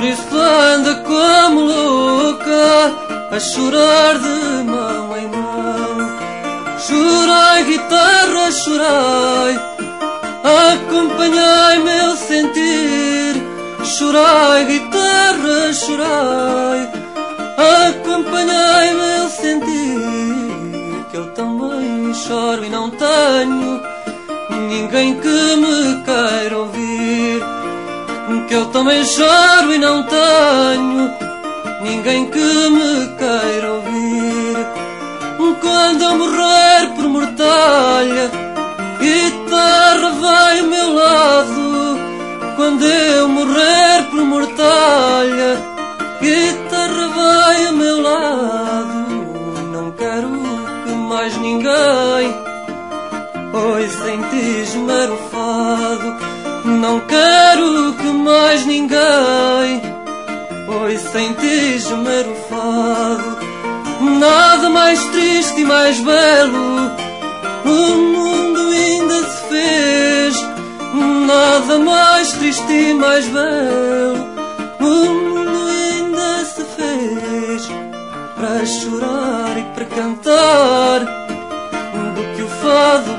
Por isso anda como louca a chorar de mão em mão. Chorai, guitarra, chorai, acompanhai meu sentir. Chorai, guitarra, chorai, acompanhai meu sentir. Que eu também choro e não tenho ninguém que me queira ouvir. Que eu também choro e não tenho ninguém que me queira ouvir. Quando eu morrer por mortalha, guitarra vai ao meu lado. Quando eu morrer por mortalha, guitarra vai ao meu lado. Não quero que mais ninguém ouça em ti gemer o fado. Não quero que mais ninguém ouça em ti gemer o fado. Nada mais triste e mais belo o mundo ainda se fez. Nada mais triste e mais belo o mundo ainda se fez. Para chorar e para cantar do que o fado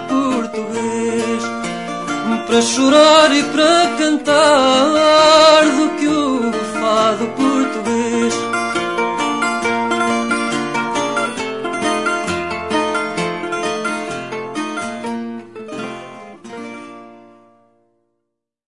português. Para chorar e para cantar do que o